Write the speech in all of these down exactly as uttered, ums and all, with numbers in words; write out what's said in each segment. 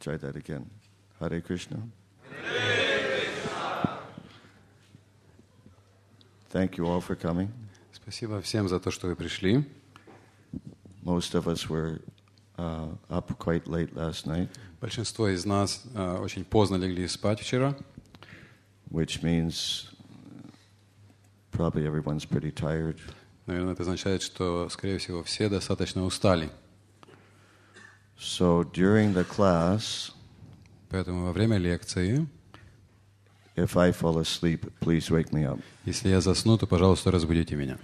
try that again. Hare Krishna. Thank you all for coming. Спасибо всем за то, что вы пришли. Most of us were uh, up quite late last night. Большинство из нас uh, очень поздно легли спать вчера. Which means probably everyone's pretty tired. Наверное, это означает, что, скорее всего, все достаточно устали. So during the class, поэтому во время лекции, if I fall asleep, please wake me up. Если я засну, то, пожалуйста, разбудите меня.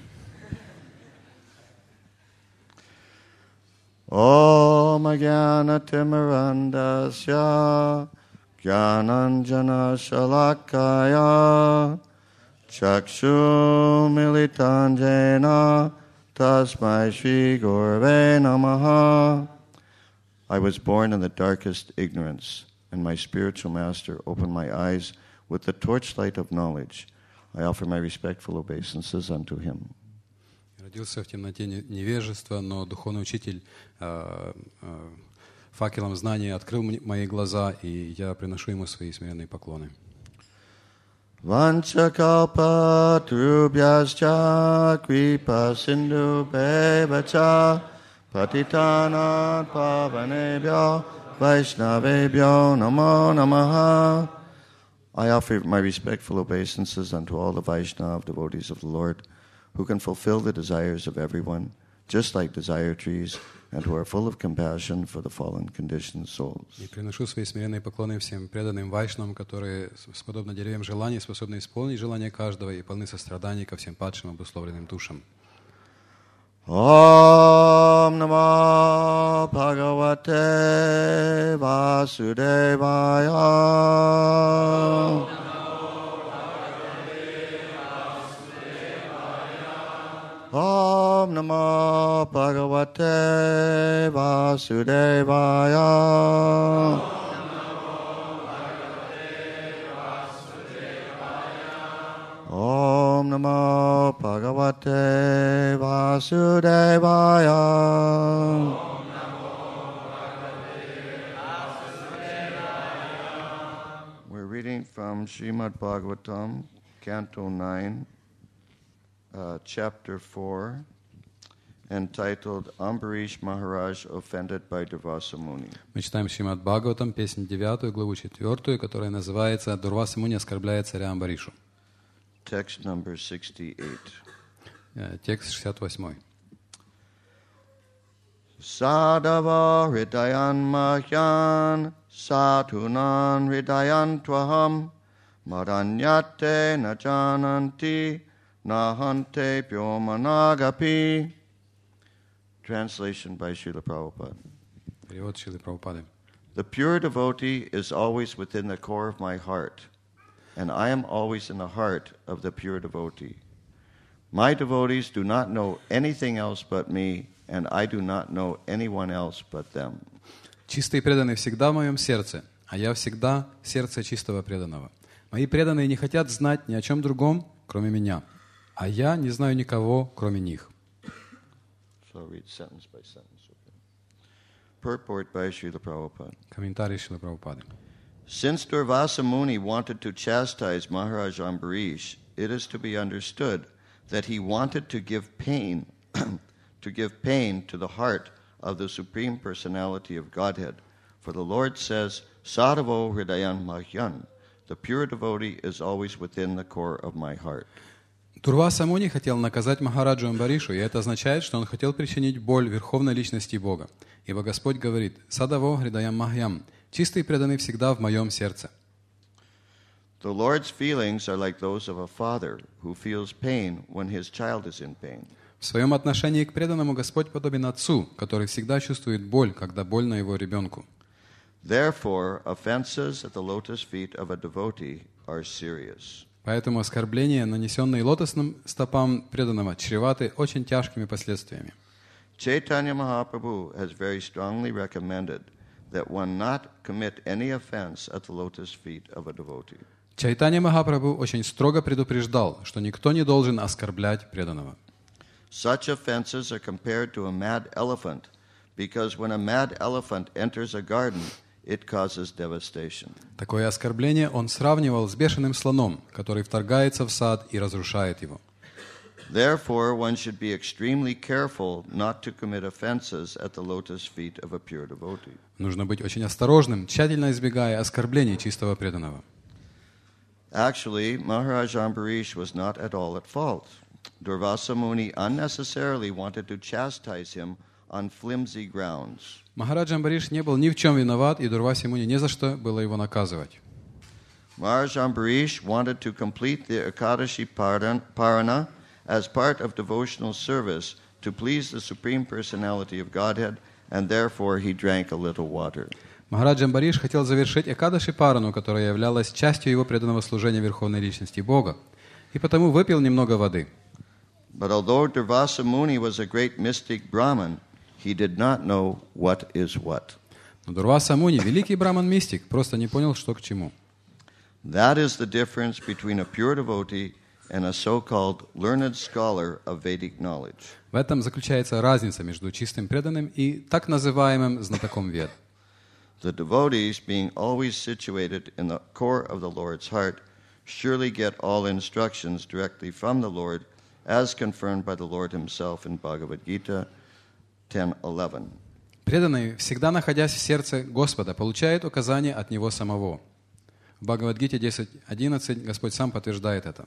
Om Jnana Timirandasya Jnananjana Shalakaya Chakshu Militanjena Tasmai Shri Gurve Namaha. I was born in the darkest ignorance, and my spiritual master opened my eyes with the torchlight of knowledge. I offer my respectful obeisances unto him. Родился в темноте невежества, но духовный учитель э, э, факелом знания открыл мои глаза, и я приношу ему свои смиренные поклоны. Vanchakalpatarubhyascha kripa sindhu bhavacha patitanat pavanebhyo vaishnavebhyo namo namaha. I offer my respectful obeisances unto all the Vaishnava devotees of the Lord, who can fulfill the desires of everyone, just like desire trees, and who are full of compassion for the fallen conditioned souls. И приношу свои смиренные поклоны всем преданным вайшнавам, которые, подобно деревьям желаний, способны исполнить желания каждого и полны состраданий ко всем падшим обусловленным душам. Om Namo Bhagavate Vasudevaya. Om Namo Bhagavate Vasudevaya. Om Namo Bhagavate Vasudevaya. We're reading from Srimad Bhagavatam, Canto nine, uh, Chapter four, entitled Ambarish Maharaj Offended by Durvasa Muni. Мы читаем Шримад Бхагаватам, песнь девятую, главу четвертую, которая называется «Дурваса Муни оскорбляет царя Амбаришу». Text number sixty-eight. Текст шестьдесят восьмой. Sadava hridayan mahyan satunan hridayan tvaham maranyate na jananti nahante pyomanagapi. Translation by Srila Prabhupada. Перевод Шрилы Прабхупады. The pure devotee is always within the core of my heart, and I am always in the heart of the pure devotee. My devotees do not know anything else but me, and I do not know anyone else but them. Чистые преданные всегда в моем сердце, а я всегда в сердце чистого преданного. Мои преданные не хотят знать ни о чем другом, кроме меня, а я не знаю никого, кроме них. So I'll read sentence by sentence. Okay. Purport by Srila Prabhupada. Комментарий Шрилы Прабхупады. Since Durvasa Muni wanted to chastise Maharaj Ambarish, it is to be understood that he wanted to give pain to give pain to the heart of the Supreme Personality of Godhead. For the Lord says, Sadhavo Hridayan Mahyan, the pure devotee is always within the core of my heart. Дурваса Муни хотел наказать Махараджу Амбаришу, и это означает, что он хотел причинить боль Верховной Личности Бога. Ибо Господь говорит, «Садаво Хридаям Махьям», чистый преданный всегда в моем сердце. The Lord's feelings are like those of a father who feels pain when his child is in pain. В своем отношении к преданному Господь подобен отцу, который всегда чувствует боль, когда больно его ребенку. Therefore, offenses at the lotus feet of a devotee are serious. Поэтому оскорбления, нанесенные лотосным стопам преданного, чреваты очень тяжкими последствиями. Chaitanya Mahaprabhu has very strongly recommended that one not commit any offense at the lotus feet of a devotee. Чайтанья Махапрабху очень строго предупреждал, что никто не должен оскорблять преданного. Such offenses are compared to a mad elephant, because when a mad elephant enters a garden, it causes devastation. Такое оскорбление он сравнивал с бешеным слоном, который вторгается в сад и разрушает его. Therefore, one should be extremely careful not to commit offenses at the lotus feet of a pure devotee. Нужно быть очень осторожным, тщательно избегая оскорблений чистого преданного. Actually, Maharaj Ambarish was not at all at fault. Durvasa Muni unnecessarily wanted to chastise him on flimsy grounds. Махарадж Амбариш не был ни в чем виноват, и Дурваси Муни не за что было его наказывать. Maharaj Ambarish wanted to complete the Ekadashi Parana as part of devotional service to please the Supreme Personality of Godhead, and therefore he drank a little water. Махарадж Амбариш хотел завершить Экадаши Парану, которая являлась частью его преданного служения Верховной Личности Бога, и потому выпил немного воды. But although Durvasa Muni was a great mystic Brahmin, he did not know what is what. Но Дурваса Муни, великий браман-мистик, просто не понял, что к чему. That is the difference between a pure devotee and a so-called learned scholar of Vedic knowledge. В этом заключается разница между чистым преданным и так называемым знатоком Вед. The devotees, being always situated in the core of the Lord's heart, surely get all instructions directly from the Lord, as confirmed by the Lord himself in Bhagavad Gita ten eleven. Преданный, всегда находясь в сердце Господа, получает указания от Него самого. В Бхагавад-гите десять одиннадцать Господь сам подтверждает это.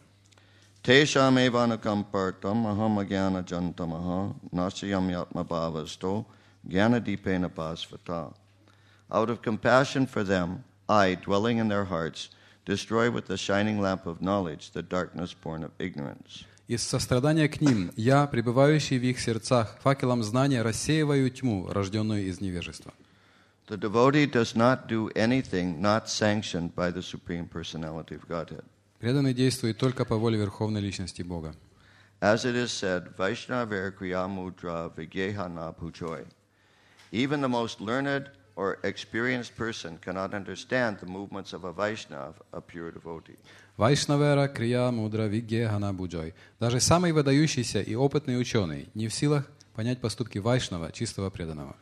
Tesham evanukam partam aham agyana jantamaha nasiyam yatma bhavasto gyana dipena pasvata. Out of compassion for them, I, dwelling in their hearts, destroy with the shining lamp of knowledge the darkness born of ignorance. Из сострадания к ним я, пребывающий в их сердцах, факелом знания рассеиваю тьму, рожденную из невежества. The devotee does not do anything not sanctioned by the Supreme Personality of Godhead. Преданный действует только по воле Верховной Личности Бога. As it is said, Vaishnavar kriya mudra vigyeha na pujoy. Even the most learned or experienced person cannot understand the movements of a Vaishnav, a pure devotee. Вайшнавера крия мудра вигье хана буджой. Даже самый выдающийся и опытный ученый не в силах понять поступки Вайшнава, чистого преданного.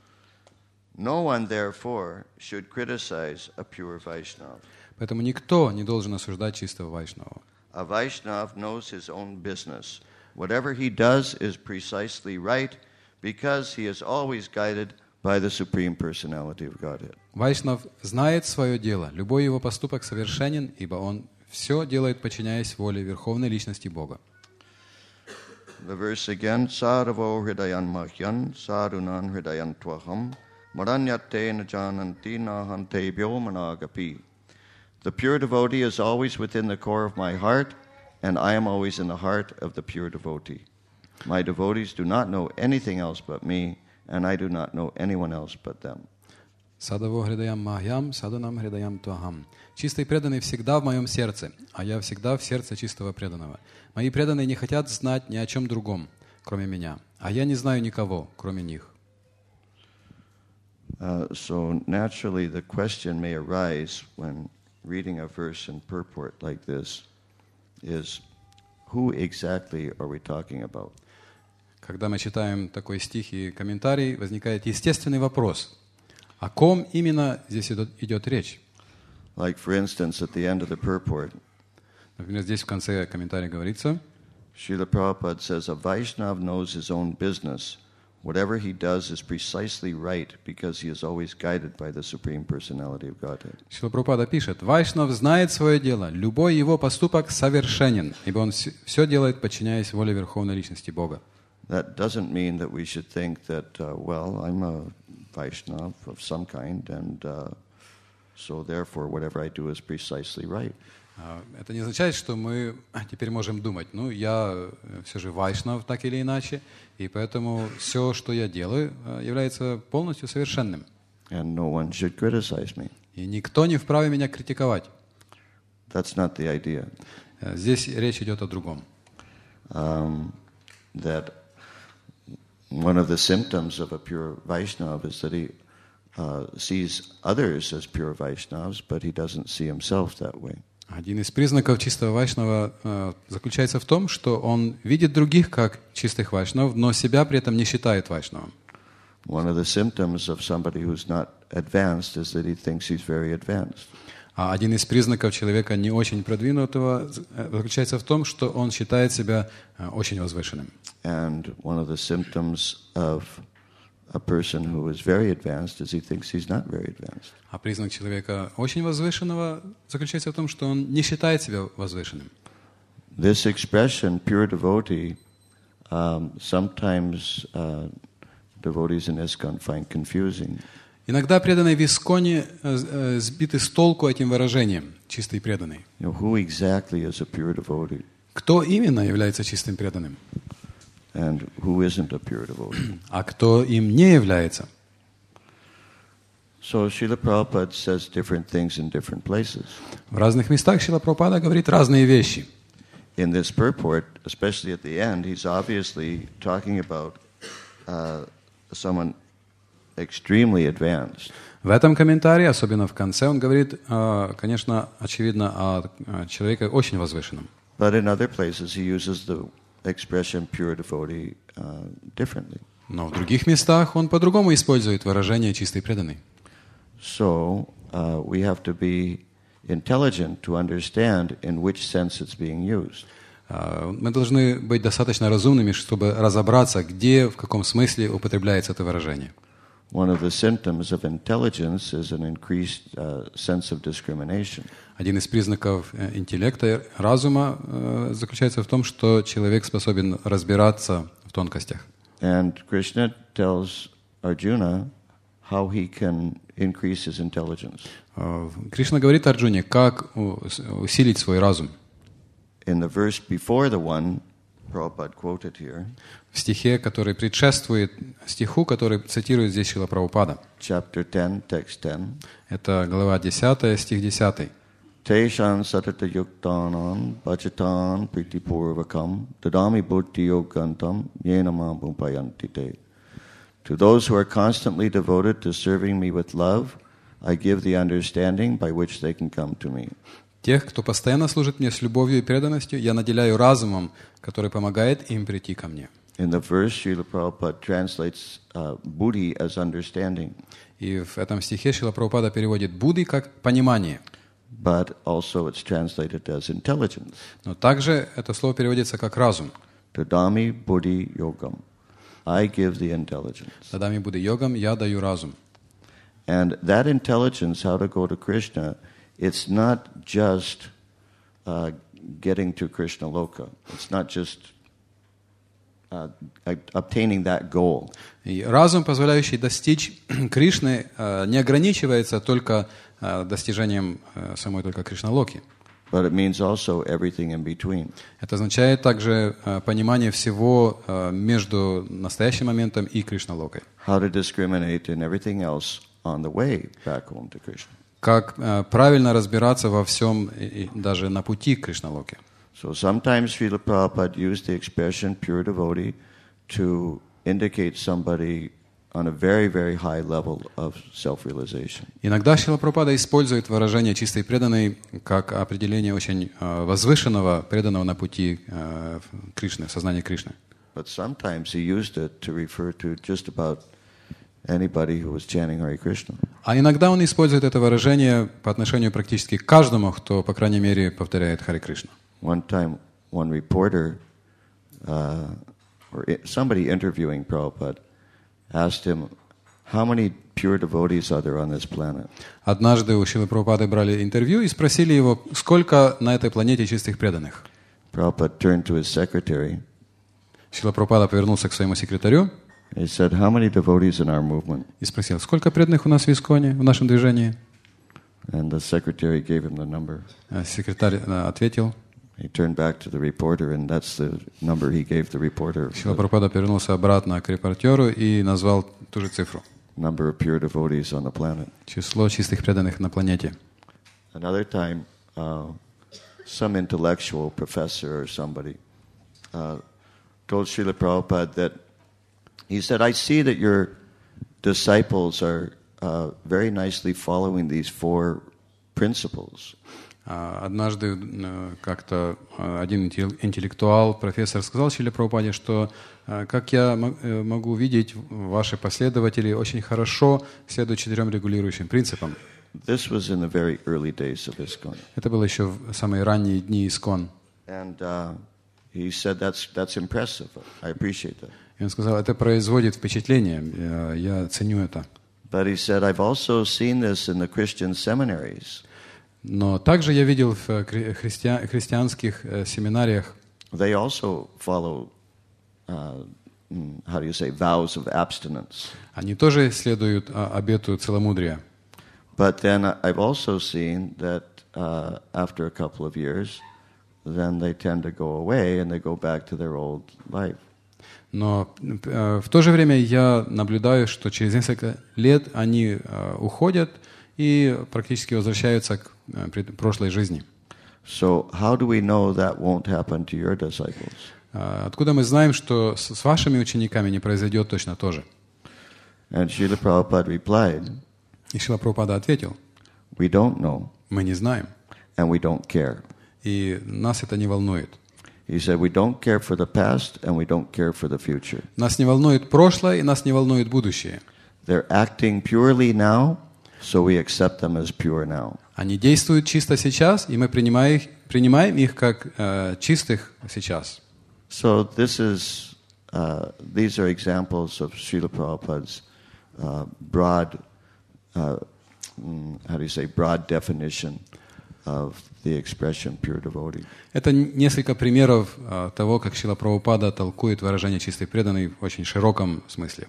No one, therefore, should criticize a pure Vaishnav. Поэтому никто не должен осуждать чистого Вайшнава. A Vaishnav knows his own business. Whatever he does is precisely right because he is always guided by the Supreme Personality of Godhead. Вайшнав знает свое дело. Любой его поступок совершенен, ибо он все делает, подчиняясь воле Верховной Личности Бога. The verse again, Sadhavo hridayan mahyan, sadhunan hridayan tvaham, maranyate najananti nahante vyomanagapi. The pure devotee is always within the core of my heart, and I am always in the heart of the pure devotee. My devotees do not know anything else but me, and I do not know anyone else but them. Садаво хридаям махьям, саданам хридаям твахам. Чистый преданный всегда в моем сердце, а я всегда в сердце чистого преданного. Мои преданные не хотят знать ни о чем другом, кроме меня, а я не знаю никого, кроме них. Uh, so naturally the question may arise when reading a verse in purport like this is, who exactly are we talking about? Когда мы читаем такой стих и комментарий, возникает естественный вопрос. О ком именно здесь идет, идет речь? Like, for instance, at the end of the purport, Например, здесь в конце комментария говорится, Srila Prabhupada says, a Vaishnav knows his own business. Whatever he does is precisely right because he is always guided by the Supreme Personality of Godhead. Шрила Прабхупада пишет, Вайшнав знает свое дело, любой его поступок совершенен, ибо он все делает, подчиняясь воле Верховной Личности Бога. That doesn't mean that we should think that, uh, well, I'm a Vaishnav of some kind, and uh, so therefore whatever I do is precisely right. Это не означает, что мы теперь можем думать, ну, я все же вайшнав так или иначе, и поэтому все, что я делаю, является полностью совершенным. And no one should criticize me. И никто не вправе меня критиковать. That's not the idea. Здесь речь идет о другом. Um, that one of the symptoms of a pure Vaishnava is that he uh, sees others as pure Vaishnavas, but he doesn't see himself that way. Один из признаков чистого вайшнава э, заключается в том, что он видит других как чистых вайшнавов, но себя при этом не считает вайшнавом. One of the symptoms of somebody who's not advanced is that he thinks he's very advanced. А один из признаков человека не очень продвинутого заключается в том, что он считает себя очень возвышенным. And one of the symptoms of a person who is very advanced is he thinks he's not very advanced. А признак человека очень возвышенного заключается в том, что он не считает себя возвышенным. This expression, pure devotee, um, sometimes uh, devotees in ISKCON find confusing. Иногда преданные в Исконе сбиты с толку этим выражением «чистый преданный». You know, who exactly is a pure devotee? Кто именно является чистым преданным? And who isn't a pure devotee? А кто им не является? So Srila Prabhupada says different things in different places. В разных местах Шрила Прабхупада говорит разные вещи. In this purport, especially at the end, he's obviously talking about uh, someone extremely advanced. В этом комментарии, особенно в конце, он говорит, конечно, очевидно, о человеке очень возвышенном. But in other places he uses the expression pure devotee uh, differently. Но в других местах он по-другому использует выражение «чистый преданный». So uh, we have to be intelligent to understand in which sense it's being used. Мы должны быть достаточно разумными, чтобы разобраться, где, в каком смысле употребляется это выражение. One of the symptoms of intelligence is an increased uh, sense of discrimination. Один из признаков интеллекта, разума заключается в том, что человек способен разбираться в тонкостях. And Krishna tells Arjuna how he can increase his intelligence. Кришна говорит Арджуне, как усилить свой разум. In the verse before the one Prabhupada quoted here, в стихе, который предшествует стиху, который цитирует здесь Шрила Прабхупада. Chapter ten, text ten. Это глава десятая, стих десятый. Teshan satata yuktanam bachatan pritipurvakam dadami buddhi yogantam yenama bumpayantite. To those who are constantly devoted to serving me with love, I give the understanding by which they can come to me. Тех, кто постоянно служит мне с любовью и преданностью, я наделяю разумом, который помогает им прийти ко мне. In the verse, Srila Prabhupada translates uh, buddhi as understanding. И в этом стихе Шрила Прабхупада переводит «будди» как «понимание». But also it's translated as intelligence. Но также это слово переводится как «разум». Dadami buddhi yogam. I give the intelligence. Дадами будди йогам, я даю разум. And that intelligence, how to go to Krishna, it's not just uh, getting to Krishna Loka. It's not just uh, obtaining that goal. И разум, позволяющий достичь Кришны, не ограничивается только достижением самой только Кришна-локи. But it means also everything in between. Это означает также понимание всего между настоящим моментом и Кришна-локой. How to discriminate in everything else on the way back home to Krishna. Как правильно разбираться во всем, даже на пути к Кришна-локе. So sometimes Srila Prabhupada used the expression pure devotee to indicate somebody on a very, very high level of self-realization. Иногда Шрила Прабхупада использует выражение «чистый преданный» как определение очень возвышенного преданного на пути Кришны, сознания Кришны. But sometimes he used it to refer to just about anybody who was chanting Hare Krishna. А иногда он использует это выражение по отношению практически к каждому, кто, по крайней мере, повторяет Харе Кришна. One time, one reporter, uh, or somebody interviewing Prabhupada, asked him, how many pure devotees are there on this planet? Однажды у Шрилы Прабхупады брали интервью и спросили его, сколько на этой планете чистых преданных. Prabhupada turned to his secretary. Шрила Прабхупада повернулся к своему секретарю. He said, how many devotees in our movement? И спросил, сколько преданных у нас в Исконе, в нашем движении? And the secretary gave him the number. Секретарь ответил. He turned back to the reporter, and that's the number he gave the reporter. Шрила Прабхупада повернулся обратно к репортеру и назвал ту же цифру. Number of pure devotees on the planet. Число чистых преданных на планете. Another time, uh, some intellectual professor or somebody uh, told Srila Prabhupada that he said, I see that your disciples are uh, very nicely following these four principles. А, Однажды э, как-то э, один интел- интеллектуал, профессор, сказал Шриле Прабхупаде, что э, как я мо- э, могу видеть, ваши последователи очень хорошо следуют четырем регулирующим принципам. This was in the very early days of ISKCON. Это было еще в самые ранние дни ИСКОН. And uh, he said, that's, that's impressive. I appreciate that. И он сказал, это производит впечатление, я, я ценю это. But he said, I've also seen this in the Christian seminaries. Но также я видел в хри- христиа- христианских э, семинариях, They also follow, uh, mm, how do you say, vows of abstinence. они тоже следуют а, обету целомудрия. But then I've also seen that uh, after a couple of years, then they tend to go away and they go back to their old life. Но э, в то же время я наблюдаю, что через несколько лет они э, уходят и практически возвращаются к э, пред- прошлой жизни. So how do we know that won't happen to your disciples? Э, Откуда мы знаем, что с, с вашими учениками не произойдет точно то же? And Srila Prabhupada replied, И Шрила Прабхупада ответил, we don't know мы не знаем, and we don't care. и нас это не волнует. He said, we don't care for the past and we don't care for the future. Нас не волнует прошлое, и нас не волнует будущее. They're acting purely now, so we accept them as pure now. Они действуют чисто сейчас, и мы принимаем их, принимаем их как э, чистых сейчас. So this is, uh, these are examples of Srila Prabhupada's uh, broad, uh, mm, how do you say, broad definition of the expression pure devotee. Это несколько примеров э, того, как Шрила Прабхупада толкует выражение «чистый преданный» в очень широком смысле.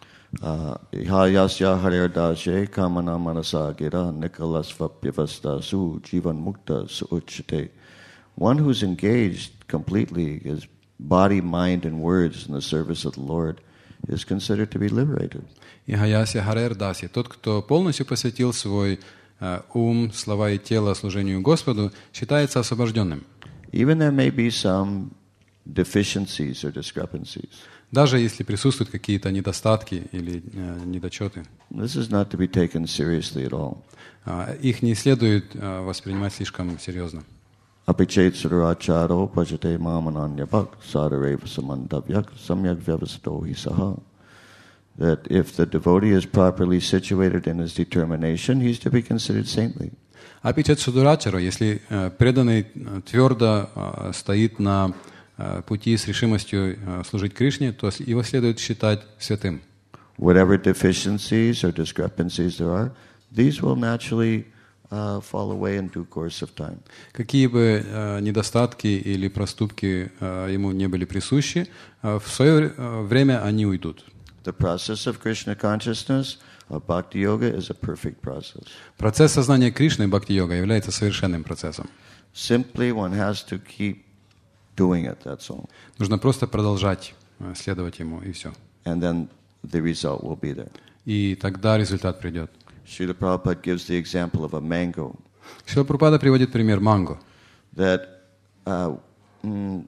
Ihayasya harirdaje kamana manasa gira nikalasvapyavasta su jivan mukta suuchite. One who's engaged completely, his body, mind, and words in the service of the Lord, is considered to be liberated. И Хаяся Харер Даси, тот, кто полностью посвятил свой э, ум, слова и тело служению Господу, считается освобожденным. Even there may be some deficiencies or discrepancies. Даже если присутствуют какие-то недостатки или э, недочеты. This is not to be taken seriously at all. Э, их не следует э, воспринимать слишком серьезно. Apichet suracharo pajate mamananyapak sadareva samantavyak samyak vyavasto hi saha. That if the devotee is properly situated in his determination, he's to be considered saintly. Апичат Судурачаро, если э, преданный э, твердо э, стоит на э, пути с решимостью э, служить Кришне, то его следует считать святым. Whatever deficiencies or discrepancies there are, these will naturally uh, fall away in due course of time. Какие бы э, недостатки или проступки э, ему не были присущи, э, в свое э, время они уйдут. The process of Krishna consciousness, of Bhakti Yoga, is a perfect process. Процесс сознания Кришны, Бхакти-йога, является совершенным процессом. Simply one has to keep doing it, that's all. Нужно просто продолжать э, следовать ему, и все. And then the result will be there. И тогда результат придет. Srila Prabhupada gives the example of a mango. Шрила Прабхупада приводит пример манго. That uh, mm,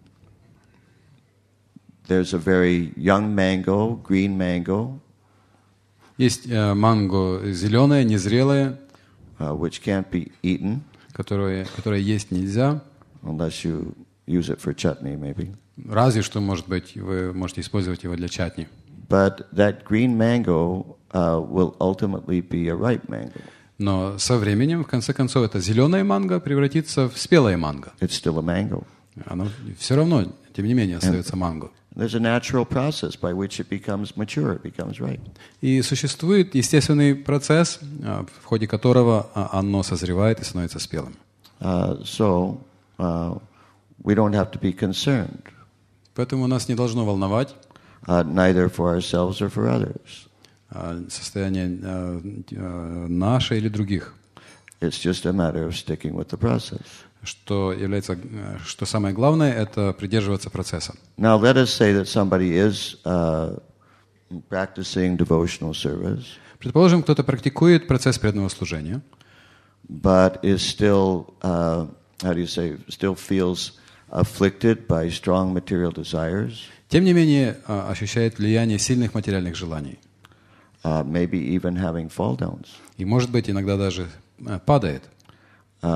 there's a very young mango, green mango, Есть э, манго зеленое, незрелое, uh, which can't be eaten которое, которое есть нельзя. unless you use it for chutney, maybe. Разве что, может быть, вы можете использовать его для чатни. But that green mango uh, will ultimately be a ripe mango. Но со временем, в конце концов, это зеленое манго превратится в спелое манго. It's still a mango. Оно все равно, тем не менее, остается манго. There's a natural process by which it becomes mature, it becomes ripe. И существует естественный процесс, а, в ходе которого а, оно созревает и становится спелым. Uh, so uh, we don't have to be concerned, Поэтому нас не должно волновать uh, neither for ourselves or for others. а, состояние а, а, наше или других, It's just a matter of sticking with the process. что является, а, что самое главное, это придерживаться процесса. Now let us say that somebody is uh, practicing devotional service, Предположим, кто-то практикует процесс преданного служения, but is still, uh, how do you say, still feels afflicted by strong material desires, тем не менее а, ощущает влияние сильных материальных желаний. uh, maybe even having fall downs. И, может быть, иногда даже а, падает. Uh,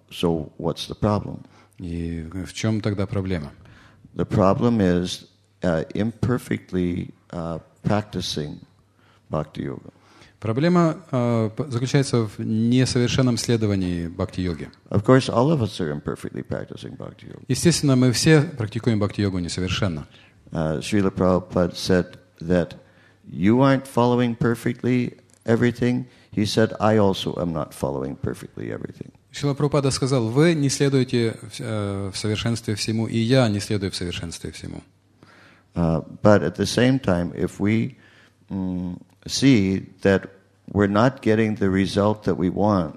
so what's the problem? И в чем тогда проблема? The problem is uh, imperfectly uh, practicing bhakti yoga. Проблема э, заключается в несовершенном следовании бхакти-йоги. Of course, all of us are imperfectly practicing bhakti yoga. Естественно, мы все практикуем бхакти-йогу несовершенно. Uh, Srila Prabhupada said that you aren't following perfectly everything. He said, I also am not following perfectly everything. Шрила Прабхупада сказал, вы не следуете э, в совершенстве всему, и я не следую в совершенстве всему. Uh, but at the same time, if we um, see that we're not getting the result that we want,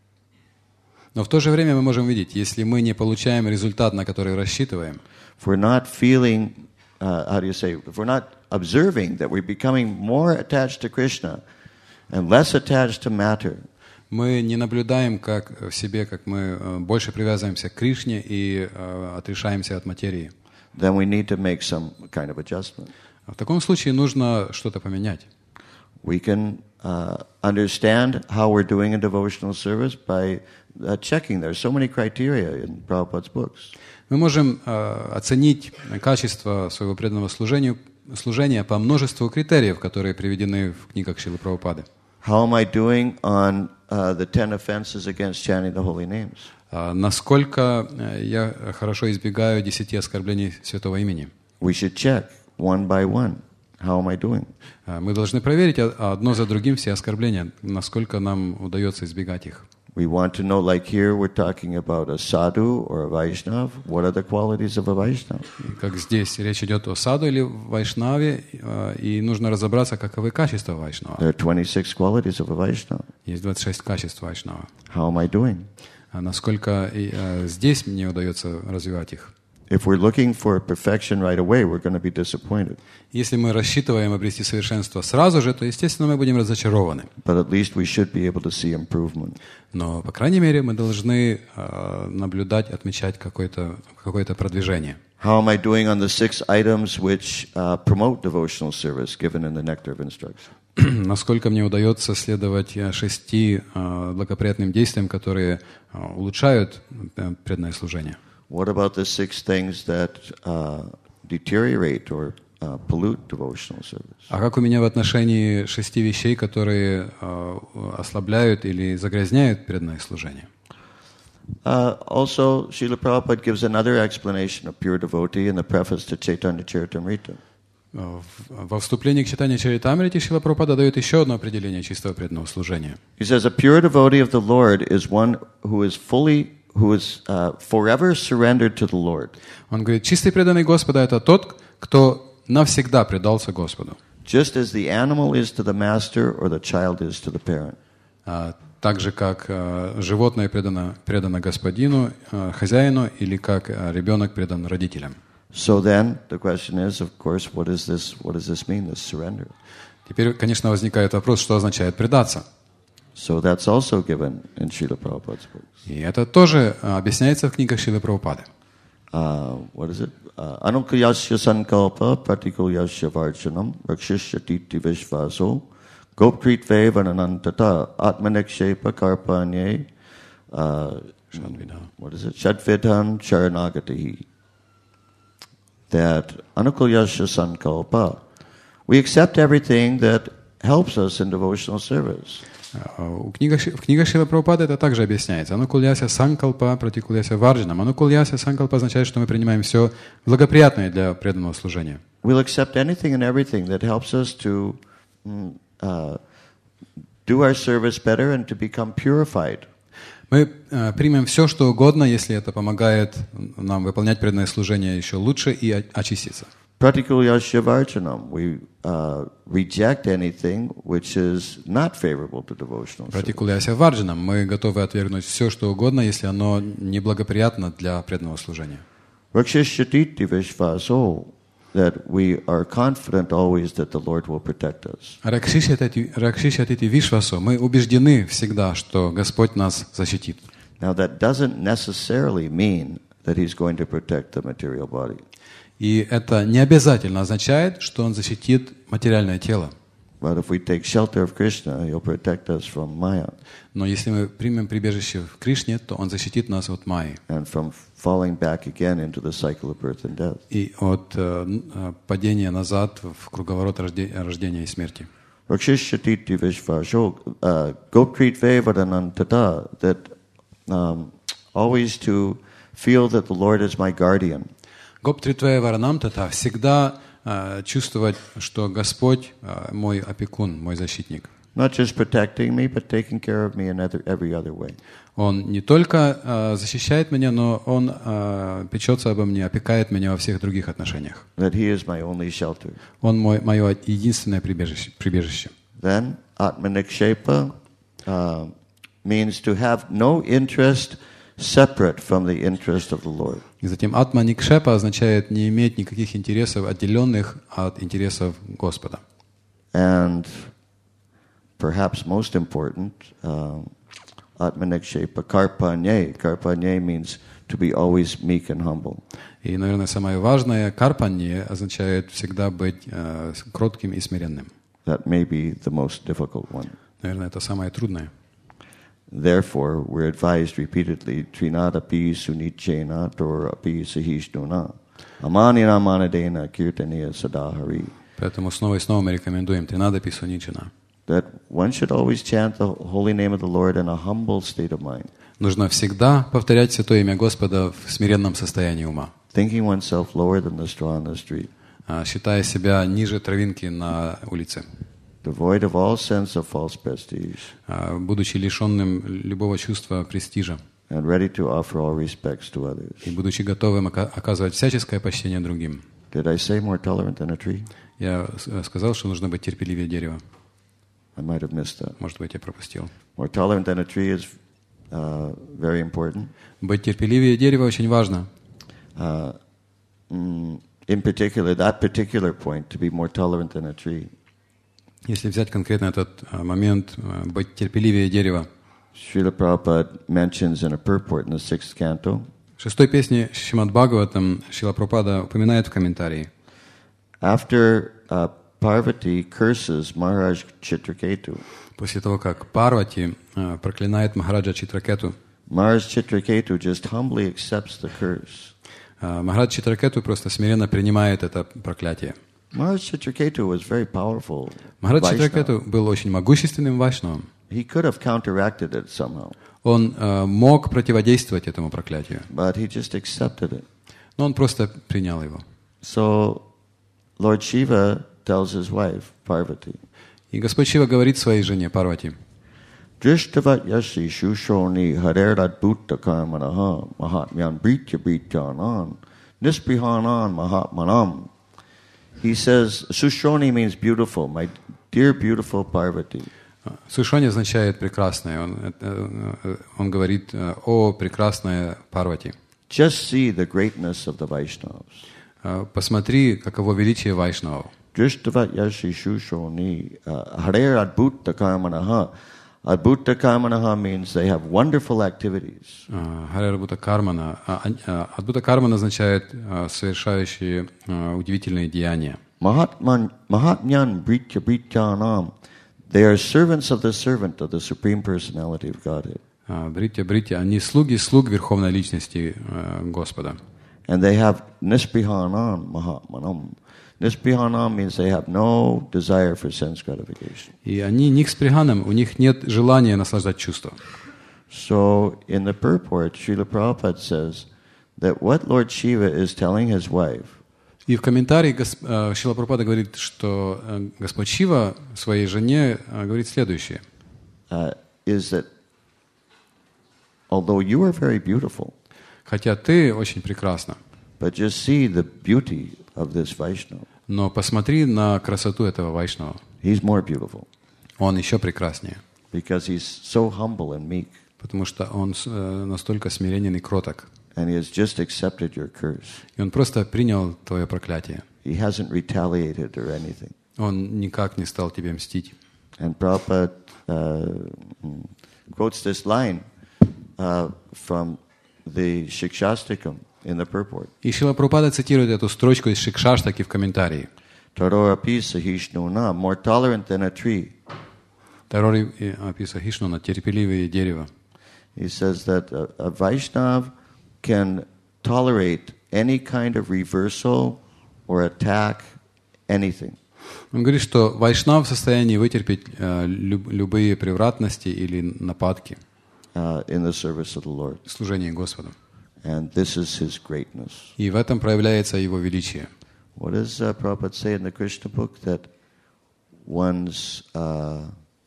но в то же время мы можем видеть, если мы не получаем результат, на который рассчитываем, if we're not feeling, uh, how do you say, if we're not observing that we're becoming more attached to Krishna and less attached to matter, мы не наблюдаем как в себе, как мы больше привязываемся к Кришне и э, отрешаемся от материи, then we need to make some kind of adjustment. в таком случае нужно что-то поменять. We can uh, understand how we're doing a devotional service by uh, checking. There's so many criteria in Prabhupada's books. Мы можем э, оценить качество своего преданного служения, служения по множеству критериев, которые приведены в книгах Шрилы Прабхупады. How am I doing on uh, the ten offenses against chanting the holy names? Uh, насколько я хорошо избегаю десяти оскорблений святого имени? We should check one by one. How am I doing? Uh, мы должны проверить одно за другим все оскорбления, насколько нам удается избегать их. We want to know, like here, we're talking about a sadhu or a Vaishnav. What are the qualities of a Vaishnav? Как здесь речь идет о саду или вайшнаве, и нужно разобраться, каковы качества вайшнава. There are twenty-six qualities of a Vaishnav. Есть двадцать шесть качеств вайшнава. How am I doing? А насколько здесь мне удается развивать их? If we're looking for perfection right away, we're going to be disappointed. Если мы рассчитываем обрести совершенство сразу же, то, естественно, мы будем разочарованы. But at least we should be able to see improvement. Но, по крайней мере, мы должны э, наблюдать, отмечать какое-то, какое-то продвижение. How am I doing on the six items which uh, promote devotional service given in the Nectar of Instruction? Насколько мне удается следовать шести э, благоприятным действиям, которые э, улучшают э, преданное служение? What about the six things that uh, deteriorate or uh, pollute devotional service? А как у меня в отношении шести вещей, которые э, ослабляют или загрязняют преданное служение? Uh, also, Srila Prabhupada gives another explanation of pure devotee in the preface to Chaitanya Charitamrita. Во вступлении к читанию Чаритамрити Шрила Прабхупада дает еще одно определение чистого преданного служения. He says, a pure devotee of the Lord is one who is fully who is uh, forever surrendered to the Lord. Он говорит, чистый преданный Господа — это тот, кто навсегда предался Господу. Just as the animal is to the master or the child is to the parent. А, так же, как а, животное предано, предано господину, а, хозяину, или как а, ребенок предан родителям. So then, the question is, of course, what is this? What does this mean? This surrender. Теперь, конечно, возникает вопрос, что означает предаться. So that's also given in Srila Prabhupada's books. И это тоже объясняется в книгах Шрилы Прабхупады. Uh, what is it? Anukulyasya sankalpa pratikulyasya varchanam rakshishyatiti vishvaso gopkritve vananantata atmanikshepa karpanye what is it? Shadvidhan charanagatihi. That anukulyasya sankalpa, we accept everything that helps us in devotional service. В книгах, в книгах Шрилы Прабхупады это также объясняется. Анукульяся санкалпа, пратикульяся варджанам. Анукульяся санкалпа означает, что мы принимаем все благоприятное для преданного служения. We'll accept anything and everything that helps us to uh, do our service better and to become purified. Мы uh, примем все, что угодно, если это помогает нам выполнять преданное служение еще лучше и очиститься. Pratikulyasya varchanam, we uh, reject anything which is not favorable to devotional service. Пратикульяся варджанам, мы готовы отвергнуть все, что угодно, если оно неблагоприятно для преданного служения. Rakshishyatiti vishvaso, that we are confident always that the Lord will protect us. Ракшишьятити вишвасо, мы убеждены всегда, что Господь нас защитит. Now that doesn't necessarily mean that He's going to protect the material body. И это не обязательно означает, что Он защитит материальное тело. But if we take shelter of Krishna, he'll protect us from Maya Но если мы примем прибежище в Кришне, то Он защитит нас от Майи and from falling back again into the cycle of birth and death. и от э, падения назад в круговорот рожде- рождения и смерти. Rakshishati Vishvasho, Goptritve Vadanantata, that um, always to feel that the Lord is my guardian. Гоп-тритвея варанам тата, всегда э, чувствовать, что Господь э, мой опекун, мой защитник. Not just protecting me, but taking care of me in other, every other way. Он не только э, защищает меня, но Он э, печется обо мне, опекает меня во всех других отношениях. That He is my only shelter. Он мой, мое единственное прибежище. прибежище. Then, Atmanikshepa uh, means to have no interest separate from the interest of the Lord. И затем атма никшепа означает не иметь никаких интересов, отделенных от интересов Господа. And perhaps most important, uh, Atmanikshepa karpanye. Karpanye means to be always meek and humble. И, наверное, самое важное, карпанье означает всегда быть э, кротким и смиренным. That may be the most difficult one. Наверное, это самое трудное. Therefore, we're advised repeatedly, Trinadapi sunichena torapi sahishnuna, amanina manadena kirtaniya sadahari. Поэтому снова и снова мы рекомендуем тринадапи суничина. That one should always chant the holy name of the Lord in a humble state of mind, Нужно всегда повторять святое имя Господа в смиренном состоянии ума, thinking oneself lower than the straw on the street, а, считая себя ниже травинки на улице, devoid of all sense of false prestige, а, будучи лишенным любого чувства престижа and ready to offer all respects to others. и будучи готовым ока- оказывать всяческое почтение другим. Did I say more tolerant than a tree? Я с- сказал, что нужно быть терпеливее дерева. I might have missed that. Может быть, я пропустил. More tolerant than a tree is uh, very important. Быть терпеливее дерева очень важно. Uh, mm, in particular, that particular point, to be more tolerant than a tree. Если взять конкретно этот а, момент, а, быть терпеливее дерева. Srila Prabhupada mentions in a purport in the sixth canto, В шестой песне Шримад Бхагаватам Шрила Прабхупада упоминает в комментарии. after uh, Parvati curses Maharaj Chitraketu, После того, как Парвати а, проклинает Махараджа Читракету, Maharaj Chitraketu just humbly accepts the curse. а, Махарадж Читракету просто смиренно принимает это проклятие. Maharaj Chitraketu was very powerful. Махарадж Vaishnava. Читракету был очень могущественным вайшнавом. He could have counteracted it somehow, Он а, мог противодействовать этому проклятию, but he just accepted it. но он просто принял его. So Lord Shiva tells his wife, Parvati, И Господь Шива говорит своей жене Парвати: Drishtavat yashi shushoni harerad bhutta karmanaha mahatmyan britya brityanan nisprihanan mahatmanam. He says, Sushoni means beautiful, my dear beautiful Parvati. Сушони означает прекрасное. Он, это, он говорит: о, прекрасная Парвати, Just see the greatness of the Vaishnavas. посмотри, каково величие вайшнавов. Drishtavat yashi shushoni harerad bhutta karmanaha. Adbhuta Karmanaha means they have wonderful activities. Харе Адбута Кармана. Адбута Кармана означает совершающие удивительные деяния. Mahatman, Mahatmyan Britya Brityanam. They are servants of the servant of the Supreme Personality of Godhead. Бритья, бритья, они слуги слуг Верховной Личности Господа. And they have Nisprihanam Mahatmanam. Nisprihanam means they have no desire for sense gratification. И они никсприганам, у них нет желания наслаждать чувства. So in the purport, Srila Prabhupada says that what Lord Shiva is telling his wife И в комментарии Шрила Прабхупада говорит, что Господь Шива своей жене говорит следующее. uh, is that although you are very beautiful, Хотя ты очень прекрасна, but just see the beauty of this Vaishnava. но посмотри на красоту этого вайшнава. He's more beautiful Он еще прекраснее, because he's so humble and meek, потому что он настолько смиренен и кроток. and he has just accepted your curse. И он просто принял твое проклятие. He hasn't retaliated or anything. Он никак не стал тебе мстить. And Prabhupada uh, quotes this line uh, from the Shikshastakam in the purport. И Шрила Прабхупада цитирует эту строчку из Шикшаштаки в комментарии. Tarorapi sahishnuna, more tolerant than a tree. Тарори описывает Хишнуна, терпеливое дерево. He says that a, a Vaishnav can tolerate any kind of reversal or attack, anything. Он говорит, что вайшнав в состоянии вытерпеть э, люб, любые превратности или нападки Uh, in the service of the Lord. в служении Господу. And this is his greatness. И в этом проявляется его величие. What does uh, Prabhupada say in the Krishna book? That one's, uh,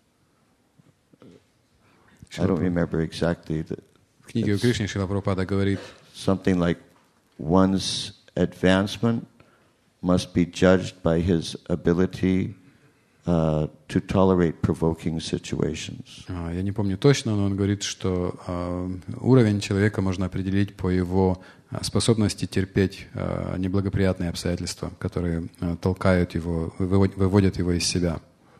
I don't remember exactly. The, В книге у Кришны Шрила Прабхупада говорит, something like one's advancement must be judged by his ability Uh, to tolerate provoking situations. Я не помню точно, но он говорит, что uh, уровень человека можно определить по его uh, способности терпеть uh, неблагоприятные обстоятельства, которые uh, толкают его, выводят, выводят его из себя.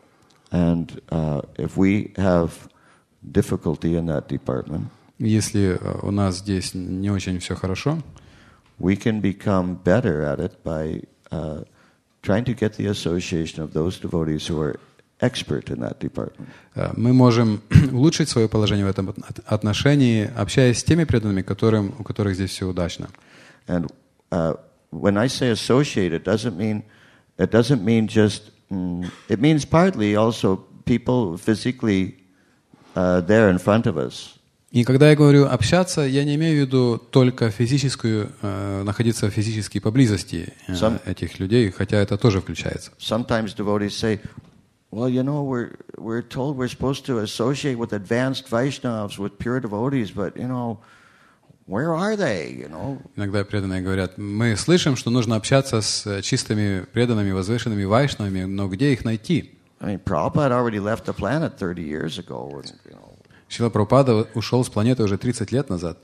And uh, if we have difficulty in that department, если uh, у нас здесь не очень все хорошо, we can become better at it by uh, trying to get the association of those devotees who are expert in that department. Мы можем улучшить свое положение в этом отношении, общаясь с теми преданными, которым, у которых здесь все удачно. And uh, when I say associate, it doesn't mean it doesn't mean just mm, it means partly also people physically uh, there in front of us. И когда я говорю общаться, я не имею в виду только физическую, э, находиться физически поблизости э, Some, этих людей, хотя это тоже включается. Sometimes devotees say, well, you know, we're, we're told we're supposed to associate with advanced Vaishnavas, with pure devotees, but, you know, where are they, you know? Иногда преданные говорят, мы слышим, что нужно общаться с чистыми преданными, возвышенными вайшнавами, но где их найти? I mean, Prabhupada already left the planet thirty years ago, and, you know. Шрила Прабхупада ушел с планеты уже тридцать лет назад.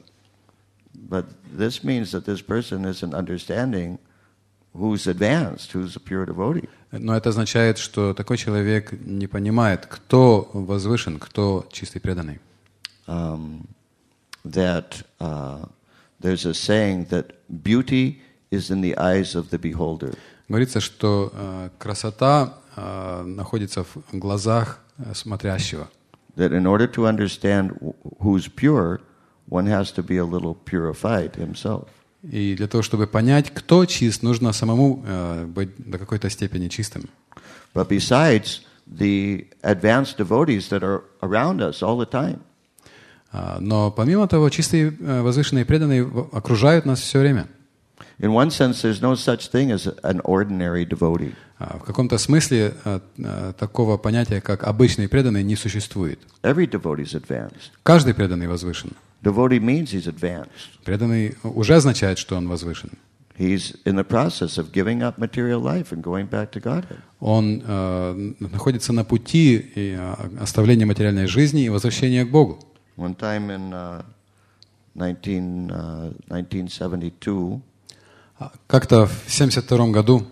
But this means that this person isn't understanding who's advanced, who's a pure devotee. Но это означает, что такой человек не понимает, кто возвышен, кто чистый преданный. Um, that uh, there's a saying that beauty is in the eyes of the beholder. Говорится, что э, красота э, находится в глазах э, смотрящего. That in order to understand who's pure, one has to be a little purified himself. И для того, чтобы понять, кто чист, нужно самому э, быть до какой-то степени чистым. But besides, the advanced devotees that are around us all the time. Uh, но помимо того, чистые э, возвышенные преданные окружают нас все время. In one sense, there's no such thing as an ordinary devotee. Uh, в каком-то смысле uh, uh, такого понятия, как обычный преданный, не существует. Every devotee is advanced. Каждый преданный возвышен. Devotee means he's advanced. Преданный уже означает, что он возвышен. He's in the process of giving up material life and going back to Godhead. Он uh, находится на пути и, uh, оставления материальной жизни и возвращения к Богу. One time in uh, nineteen, uh, nineteen seventy-two, как-то в семьдесят втором году,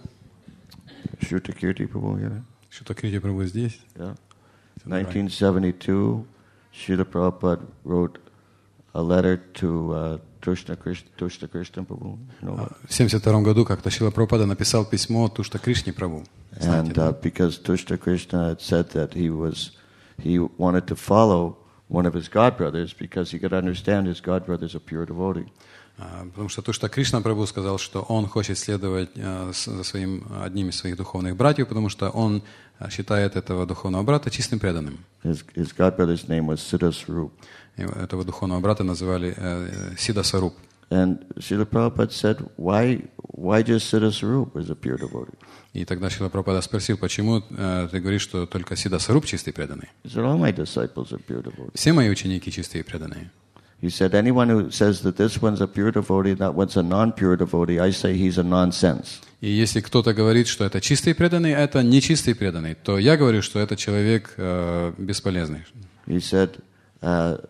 Shruta Kirti Prabhu here? Шрута Кирти Прабху здесь, Yeah. nineteen seventy-two, Srila Prabhupada wrote a letter to uh, Tushna Krishna, Tushna Krishna Prabhu. You know? в семьдесят втором году как-то Шрила Прабхупада написал письмо Тушта Кришне Прабху. And uh, because Tushna Krishna had said that he was, he wanted to follow one of his godbrothers because he could understand his godbrother's a pure devotee. Потому что Тушта Кришна Прабху сказал, что он хочет следовать за своим, одним из своих духовных братьев, потому что он считает этого духовного брата чистым преданным. His, his godbrother's name was Siddhaswarup. Этого духовного брата называли э, Сидасаруп. And Srila Prabhupada said, why, why just Siddhaswarup is a pure devotee? И тогда Шрила Прабхупада спросил, почему э, ты говоришь, что только Сидасаруп чистый преданный? He said, all my disciples are pure devotees. Все мои ученики чистые преданные. He said, anyone who says that this one's a pure devotee, that one's a non-pure devotee, I say he's a nonsense. И если кто-то говорит, что это чистый преданный, а это не чистый преданный, то я говорю, что это человек э, бесполезный. He said, uh,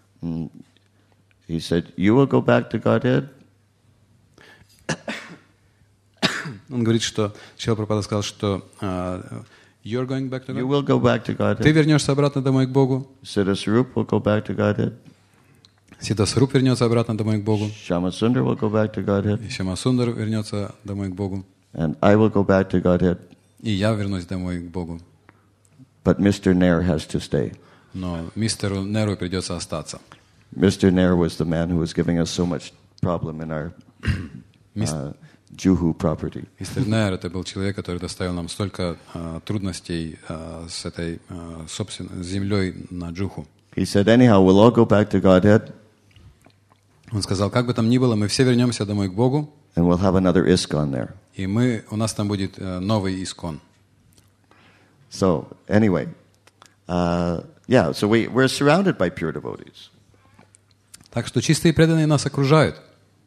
he said, you will go back to Godhead? Он говорит, что Шрила Прабхупада сказал, что uh, you're going back to God? You will go back to Godhead. Ты вернешься обратно домой к Богу. Siddhaswarup will go back to Godhead. Сидасаруп вернется обратно домой к Богу. Shyamasundar will go back to Godhead. И Шьямасундар вернется домой к Богу. and I will go back to Godhead, и я вернусь домой к Богу. but Mister Nair has to stay. Но мистеру Неру придется остаться. Mister Nair was the man who was giving us so much problem in our uh, Juhu property. Мистер Нер — это был человек, который доставил нам столько uh, трудностей uh, с этой uh, собственной землей на Джуху. He said, anyhow, we'll all go back to Godhead, Он сказал, как бы там ни было, мы все вернемся домой к Богу, and we'll have another ISKCON there. и мы, у нас там будет uh, новый искон. So, anyway, uh, yeah, so we, we're surrounded by pure devotees. Так что чистые преданные нас окружают.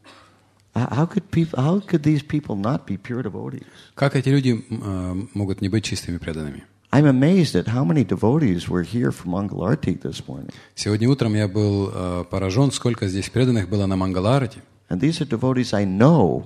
How could people, how could these people not be pure devotees? Как эти люди uh, могут не быть чистыми преданными? I'm amazed at how many devotees were here from Mangalarti this morning. Сегодня утром я был uh, поражен, сколько здесь преданных было на Мангаларати. And these are devotees I know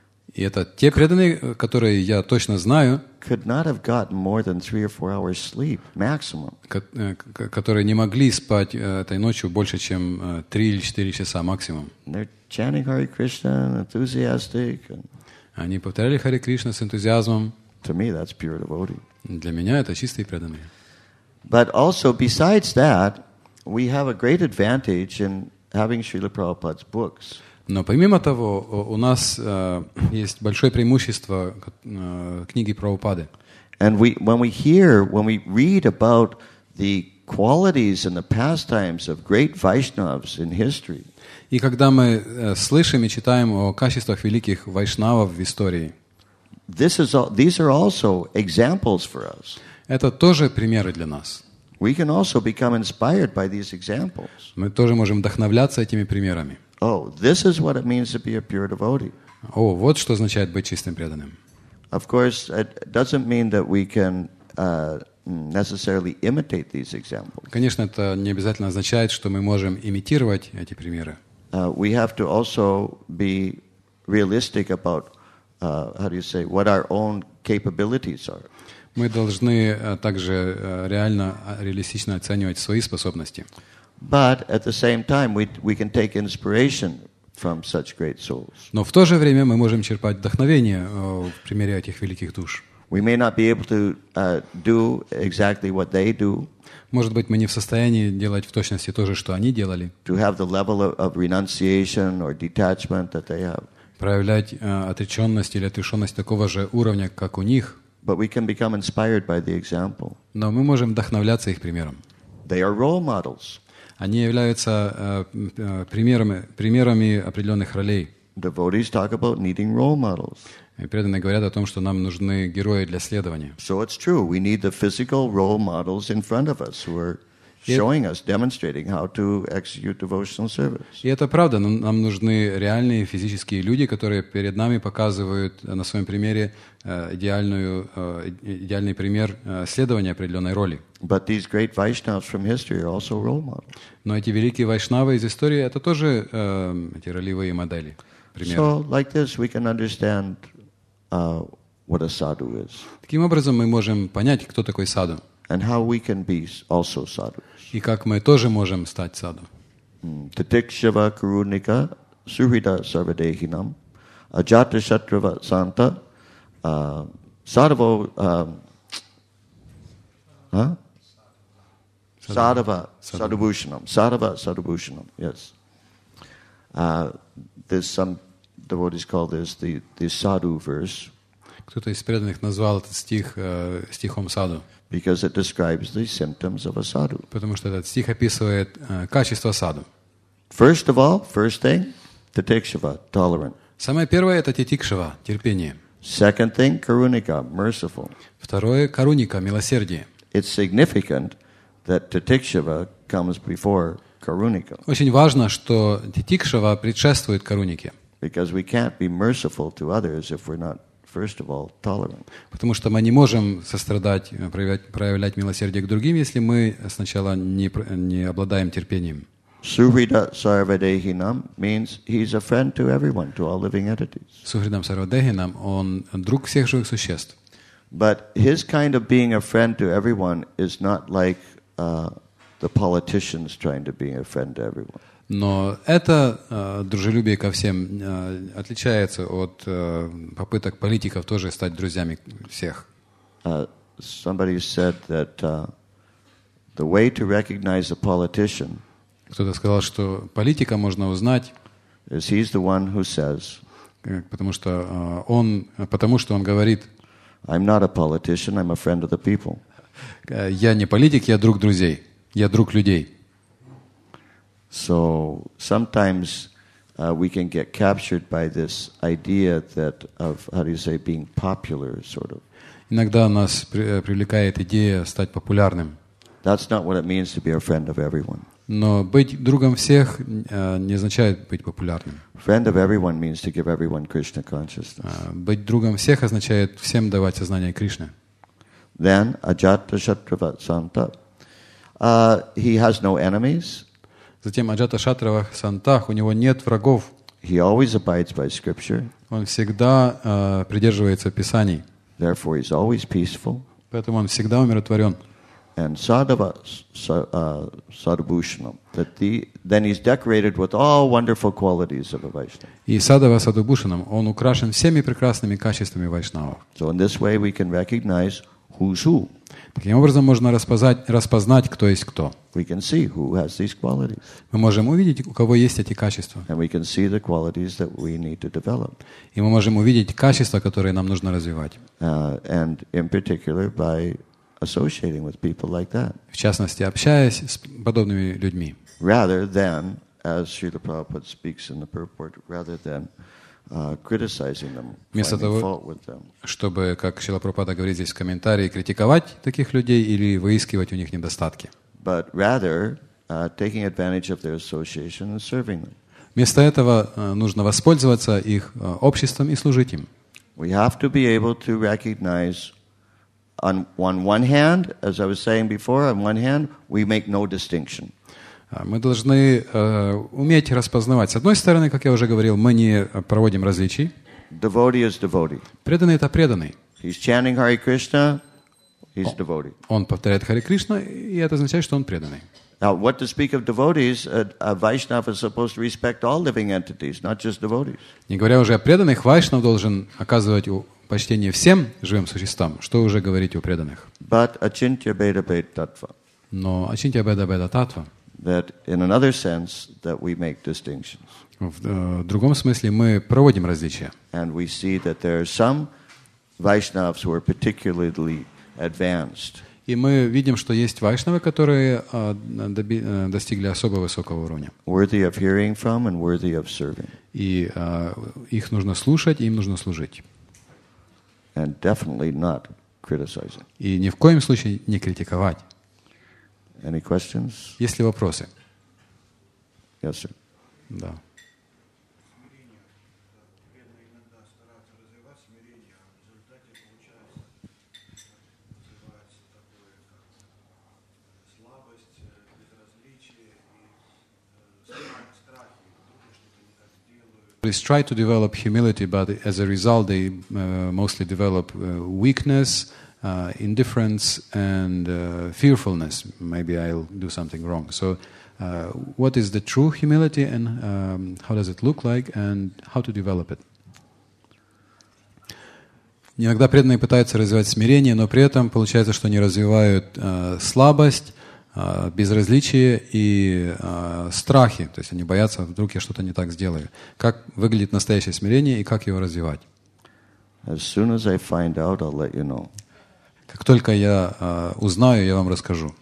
И это те преданные, которые я точно знаю, could not have gotten more than three or four hours sleep, maximum. ко- э, к- которые не могли спать э, этой ночью больше, чем три или четыре часа максимум. And they're chanting Hare Krishna, enthusiastic, and Они повторяли Харе Кришна с энтузиазмом. to me that's pure devotee. Для меня это чистые преданные. But also, besides that, we have a great advantage in having Srila Prabhupada's books. Но помимо того, у у нас э, есть большое преимущество э, книги Прабхупады. And we, when we hear, when we read about the qualities and the pastimes of great Vaishnavas in history, И когда мы э, слышим и читаем о качествах великих вайшнавов в истории, this is all, these are also examples for us. это тоже примеры для нас. We can also become inspired by these examples. Мы тоже можем вдохновляться этими примерами. Oh, this is what it means to be a pure devotee. О, вот что означает быть чистым преданным. Of course, it doesn't mean that we can uh, necessarily imitate these examples. Конечно, это не обязательно означает, что мы можем имитировать эти примеры. Uh, we have to also be realistic about, uh, how do you say, what our own capabilities are. Мы должны э, также э, реально, э, реалистично оценивать свои способности. But at the same time, we, we can take inspiration from such great souls. Но в то же время мы можем черпать вдохновение э, в примере этих великих душ. We may not be able to uh, do exactly what they do, Может быть, мы не в состоянии делать в точности то же, что они делали, to have the level of, of renunciation or detachment that they have. проявлять э, отреченность или отрешенность такого же уровня, как у них, But we can become inspired by the example. но мы можем вдохновляться их примером. They are role models. Они являются э, э, примерами, примерами определенных ролей. Devotees talk about needing role models. И преданные говорят о том, что нам нужны герои для следования. So it's true. We need the physical role models in front of us who are showing us, demonstrating how to execute devotional service. И это правда, нам, нам нужны реальные физические люди, которые перед нами показывают на своем примере э, идеальную, э, идеальный пример э, следования определенной роли. But these great Vaishnavas from history are also role models. Но эти великие вайшнавы из истории — это тоже э, эти ролевые модели, примеры. So like this, we can understand uh, what a sadhu is Таким образом, мы можем понять, кто такой саду, and how we can be also sadhus. и как мы тоже можем стать саду. Tatikshava Kurunika Suhrida Sarvadehinam Ajata Shatrava Santa uh, Sadhavo um, huh? Sadhava Sadhubhushanam Sadhava Sadhubhushanam, yes. Uh, there's some devotees call this the, the sadhu verse Кто-то из преданных назвал этот стих э, стихом саду, because it describes the symptoms of a sadhu. потому что этот стих описывает э, качество саду. First of all, first thing, Tatikshava, tolerant. Самое первое — это титикшава, терпение. Second thing, Karunika, merciful. Второе — каруника, милосердие. It's significant that Tatikshava comes before Karunika, Очень важно, что титикшава предшествует карунике, because we can't be merciful to others if we're not, first of all, tolerant. потому что мы не можем сострадать, проявлять, проявлять милосердие к другим, если мы сначала не, про- не обладаем терпением. Suhrida Sarvadehinam means he's a friend to everyone, to all living entities. Сухридам Сарвадехинам, он друг всех живых существ. But his kind of being a friend to everyone is not like uh, the politicians trying to be a friend to everyone. Но это э, дружелюбие ко всем э, отличается от э, попыток политиков тоже стать друзьями всех. Uh, somebody said that uh, the way to recognize a politician Кто-то сказал, что политика можно узнать, is he's the one who says, э, потому что э, он, потому что он говорит: I'm not a politician, I'm a friend of the people. «Я не политик, я друг друзей, я друг людей». So sometimes uh, we can get captured by this idea that of, how do you say, being popular, sort of. Иногда нас при- привлекает идея стать популярным. That's not what it means to be a friend of everyone. Но быть другом всех э, не означает быть популярным. Friend of everyone means to give everyone Krishna consciousness. Э, Быть другом всех означает всем давать сознание Кришны. Then Ajatashatrava Santa, uh, he has no enemies. Затем Аджата Шатрава Сантах, у него нет врагов. He always abides by scripture. Он всегда э, придерживается Писаний. Therefore, he's always peaceful. Поэтому он всегда умиротворен. And Sadhava sa- uh, Sadhubhushanam, that the, then he's decorated with all wonderful qualities of a Vaishnava. И Садава Садубушанам, он украшен всеми прекрасными качествами вайшнавов. So in this way we can recognize who's who. Таким образом можно распознать, распознать, кто есть кто. We can see who has these qualities. Мы можем увидеть, у кого есть эти качества. And we can see the qualities that we need to develop. И мы можем увидеть качества, которые нам нужно развивать. Uh, and in particular by associating with people like that. В частности, общаясь с подобными людьми. Rather than, as Srila Prabhupada speaks in the purport, rather than uh, criticizing them, Вместо finding того, fault with them. чтобы, как Шрила Прабхупада говорит здесь в комментарии, критиковать таких людей или выискивать у них недостатки. But rather uh, taking advantage of their association and serving them. Вместо этого э, нужно воспользоваться их э, обществом и служить им. We have to be able to recognize on, on one hand, as I was saying before, on one hand, we make no distinction. А Мы должны э, уметь распознавать. С одной стороны, как я уже говорил, мы не проводим различий. Devotee is devotee. Преданный — это преданный. He's chanting Hare Krishna, he's devotee. Он повторяет Харе Кришна, и это означает, что он преданный. Now, what to speak of devotees, a, a Vaishnava is supposed to respect all living entities, not just devotees. Не говоря уже о преданных, вайшнав должен оказывать у- почтение всем живым существам. Что уже говорить о преданных? But achintya beda beda tattva, Но ачинтя беда беда татва. that in another sense, that we make distinctions. В э, другом смысле мы проводим различия. And we see that there are some Vaishnavas who are particularly advanced. И мы видим, что есть вайшнавы, которые э, доби- э, достигли особо высокого уровня. Worthy of hearing from and worthy of serving. И э, их нужно слушать, и им нужно служить. And definitely not criticizing. И ни в коем случае не критиковать. Any questions? Есть ли вопросы? Yes, sir. Да. They try to develop humility, but as a result, they uh, mostly develop uh, weakness, uh, indifference, and uh, fearfulness. Maybe I'll do something wrong. So, uh, what is the true humility, and um, how does it look like, and how to develop it? Иногда преданные пытаются развивать смирение, но при этом получается, что они развивают э, слабость, э, безразличие и э, страхи. То есть они боятся, вдруг я что-то не так сделаю. Как выглядит настоящее смирение и как его развивать? As soon as I find out, I'll let you know. Как только я э, узнаю, я вам расскажу.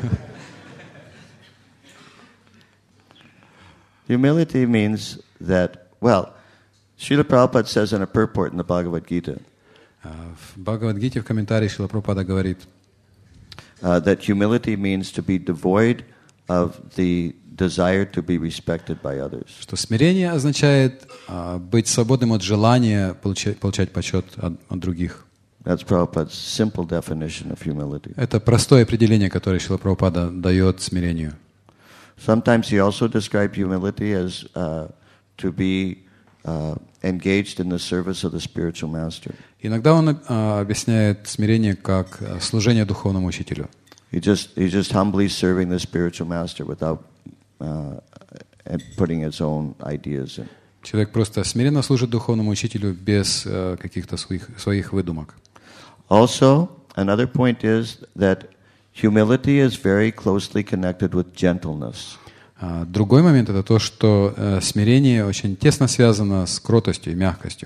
Humility means that, well, Srila Prabhupada says in a purport in the Bhagavad Gita, В Бхагавад-гите в комментарии Шрила Прабхупада говорит, uh, that humility means to be devoid of the desire to be respected by others. что смирение означает э, быть свободным от желания получать, получать почет от, от других. That's Prabhupada's simple definition of humility. Это простое определение, которое Шрила Прабхупада дает смирению. Sometimes he also described humility as uh, to be uh, engaged in the service of the spiritual master. Иногда он а, объясняет смирение как а, служение духовному учителю. He just he's just humbly serving the spiritual master without uh, and putting his own ideas in. Человек просто смиренно служит духовному учителю без э, каких-то своих, своих выдумок. Also, another point is that humility is very closely connected with gentleness. А другой момент — это то, что э, смирение очень тесно связано с кротостью и мягкостью.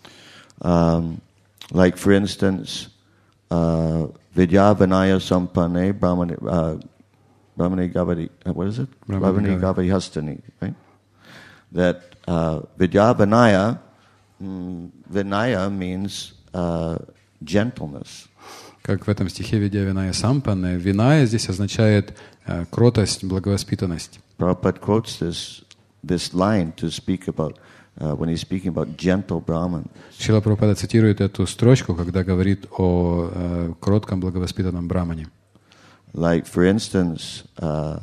Um, like, for instance, uh, Vidya Vinaya Sampanne Brahmani uh, Brahmani Gavadi, what is it? Brahmani Gavadi Hastani, right? That uh, Vidya Vinaya, mm, Vinaya means uh, gentleness. Как в этом стихе «Видя Виная Сампанне», «Виная» здесь означает э, кротость, благовоспитанность. Prabhupada quotes this, this line to speak about, uh, when he's speaking about gentle Brahman. Шрила Прабхупада цитирует эту строчку, когда говорит о э, кротком, благовоспитанном брамане. Like, for instance, uh,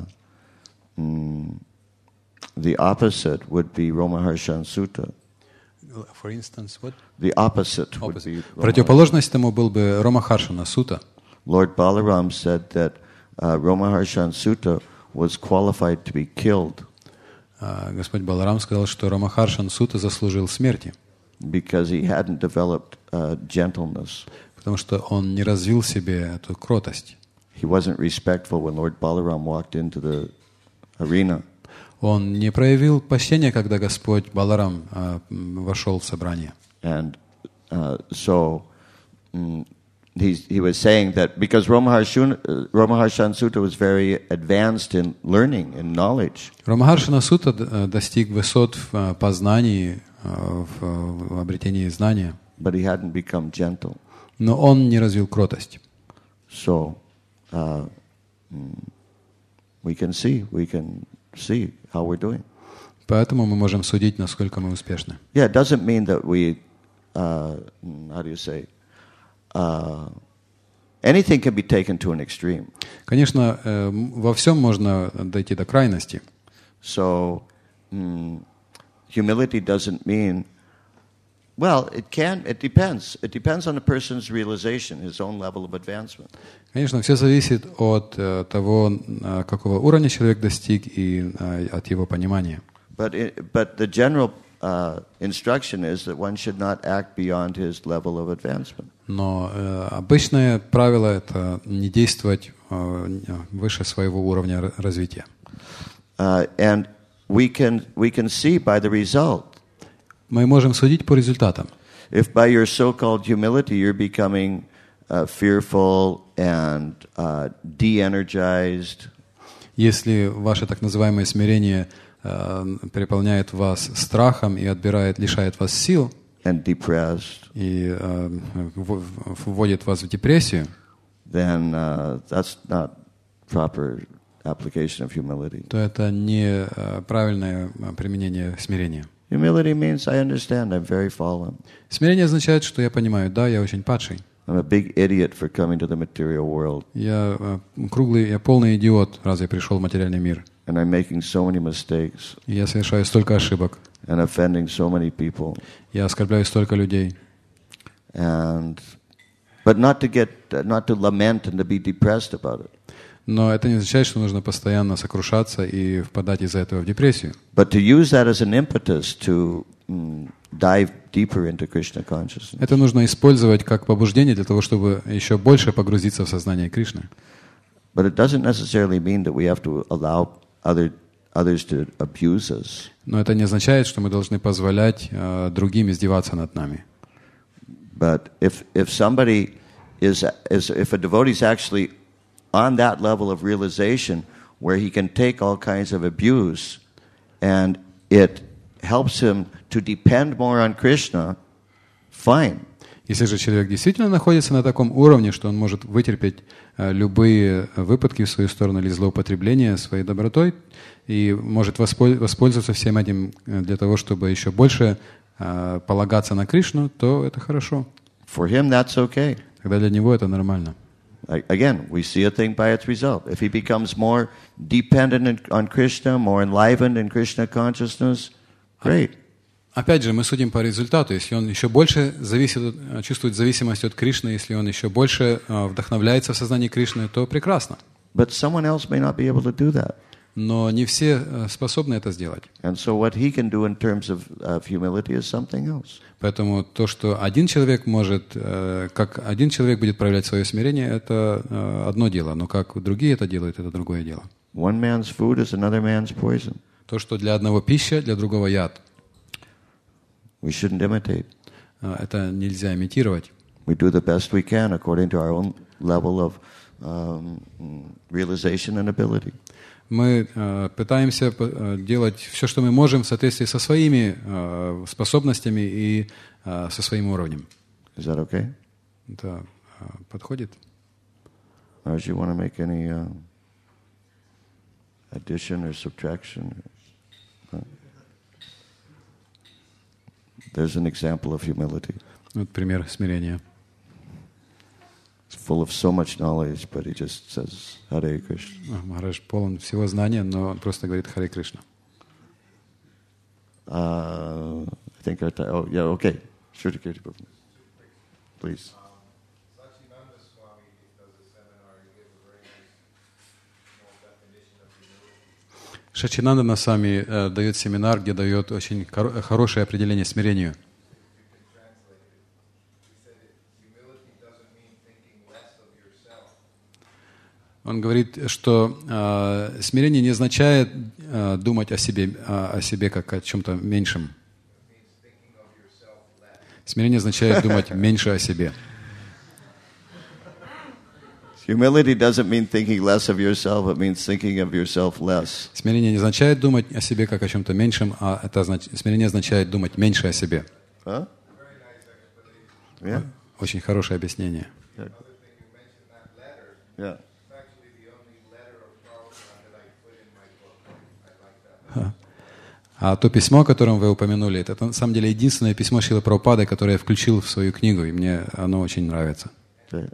mm, the opposite would be Romaharshan Sutta. For instance, what? The opposite would be Romaharshan. Противоположность тому был бы Ромахаршана Сута. Lord Balaram said that uh, Romaharshan Sutta was qualified to be killed. Uh, Господь Баларам сказал, что Ромахаршан Сута заслужил смерти, because he hadn't developed uh, gentleness. потому что он не развил в себе эту кротость. He wasn't respectful when Lord Balaram walked into the arena. Он не проявил почтения, когда Господь Баларам uh, вошел в собрание. And uh, so mm, he's, he was saying that because Romaharshan, uh, Romaharshan Sutta was very advanced in learning and knowledge. Ромахаршана Сута достиг высот в познании, в, в обретении знания, But he hadn't become gentle. но он не развил кротость. So uh, mm, we can see, we can see how we're doing. Поэтому мы можем судить, насколько мы успешны. Yeah, it doesn't mean that we, uh, how do you say, uh, anything can be taken to an extreme. Конечно, э, во всем можно дойти до крайности. So mm, humility doesn't mean, well, it can, it depends. It depends on the person's realization, his own level of advancement. Конечно, все зависит от э, того, э, какого уровня человек достиг, и э, от его понимания. But it, but the general uh, instruction is that one should not act beyond his level of advancement. Но э, обычное правило — это не действовать э, выше своего уровня р- развития. Uh, and we can we can see by the result. Мы можем судить по результатам. If by your so-called humility you're becoming uh, fearful and uh, de-energized, Если ваше так называемое смирение э, переполняет вас страхом и отбирает, лишает вас сил and depressed, и э, в- вводит вас в депрессию, then uh, that's not proper application of humility. то это не э, правильное э, применение смирения. Humility means I understand I'm very fallen. Смирение означает, что я понимаю, да, я очень падший. I'm a big idiot for coming to the material world, Я э, круглый, я полный идиот, раз я пришел в материальный мир. and I'm making so many mistakes И я совершаю столько ошибок. and offending so many people. Я оскорбляю столько людей. And but not to get, not to lament and to be depressed about it, Но это не означает, что нужно постоянно сокрушаться и впадать из-за этого в депрессию. but to use that as an impetus to mm, dive deeper into Krishna consciousness. Это нужно использовать как побуждение для того, чтобы еще больше погрузиться в сознание Кришны. But it doesn't necessarily mean that we have to allow other others to abuse us. Но это не означает, что мы должны позволять э, другим издеваться над нами. But if if somebody is, is if a devotee is actually on that level of realization where he can take all kinds of abuse and it helps him to depend more on Krishna, fine. Если же человек действительно находится на таком уровне, что он может вытерпеть э, любые выпадки в свою сторону или злоупотребления своей добротой и может восполь- воспользоваться всем этим э, для того, чтобы еще больше э, полагаться на Кришну, то это хорошо. For him, that's okay. Тогда для него это нормально. I- Again, we see a thing by its result. If he becomes more dependent in- on Krishna, more enlivened in Krishna consciousness, great. Опять же, мы судим по результату. Если он еще больше зависит, от- чувствует зависимость от Кришны, если он еще больше э, вдохновляется в сознании Кришны, то прекрасно. But someone else may not be able to do that. но не все э, способны это сделать. And so what he can do in terms of, of humility is something else. Поэтому то, что один человек может, э, как один человек будет проявлять свое смирение, это э, одно дело, но как другие это делают, это другое дело. One man's food is another man's poison. То, что для одного пища, для другого яд, We shouldn't imitate. э, это нельзя имитировать. We do the best we can according to our own level of um, realization and ability. Мы э, пытаемся э, делать все, что мы можем в соответствии со своими э, способностями и э, со своим уровнем. Is that okay? Это э, подходит? Or do you want to make any uh, addition or subtraction? Huh? There's an example of humility. Вот пример смирения. It's full of so much knowledge, but he just says Hare Krishna. Махарадж полон всего знания, но он просто говорит Харе Кришна. Uh, I think our time, oh yeah, okay. Shruti Kirti Prabhu. Please. Satchidananda Swami does a seminar. He gives a very nice small definition of humility. Шачинанда Насами э, дает семинар, где дает очень хоро- хорошее определение смирению. Он говорит, что э, смирение не означает э, думать о себе, э, о себе как о чем-то меньшем. Смирение означает думать меньше о себе. Humility doesn't mean thinking less of yourself, it means thinking of yourself less. Смирение не означает думать о себе как о чем-то меньшем, а это означ... смирение означает думать меньше о себе. Huh? Yeah? Очень хорошее объяснение. Yeah. А то письмо, о котором вы упомянули, это на самом деле единственное письмо Шрилы Прабхупады, которое я включил в свою книгу, и мне оно очень нравится. Okay.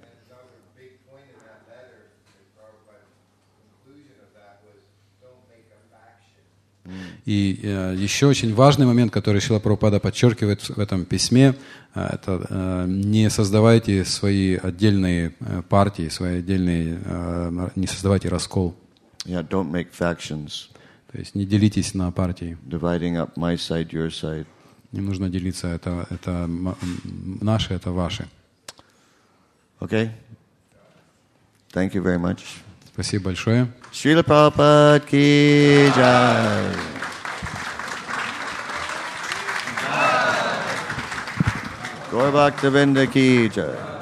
И э, еще очень важный момент, который Шрила Прабхупада подчеркивает в этом письме, э, это э, не создавайте свои отдельные э, партии, свои отдельные, э, не создавайте раскол. Yeah, don't make factions, То есть не делитесь на партии. dividing up my side, your side. Не нужно делиться, это, это м- м- наше, это ваше. Okay? Thank you very much. Спасибо большое. Srila Prabhupada ki jai. Gaur Bhakta Vrinda ki jai.